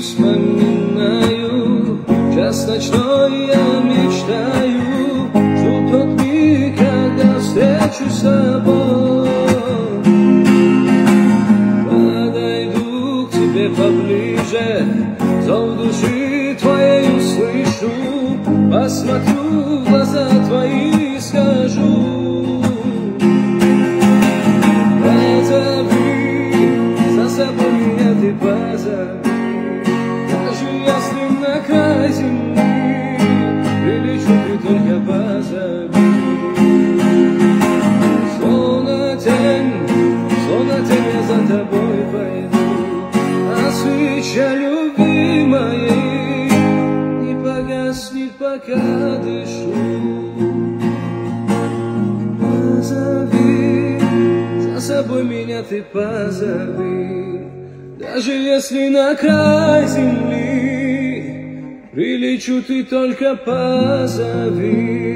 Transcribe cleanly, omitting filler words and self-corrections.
вспоминаю, час ночной я мечтаю, жду тот миг, когда встречу с тобой. Подойду к тебе поближе, зов души твоей услышу, посмотрю в глаза твои и скажу: за собой меня ты позови, даже если на край земли прилечу, ты только позови. Словно тень я за тобой пойду, а свеча любви моей не погаснет, пока дышу. Позови, за собой меня ты позови, даже если на край земли прилечу, ты только позови.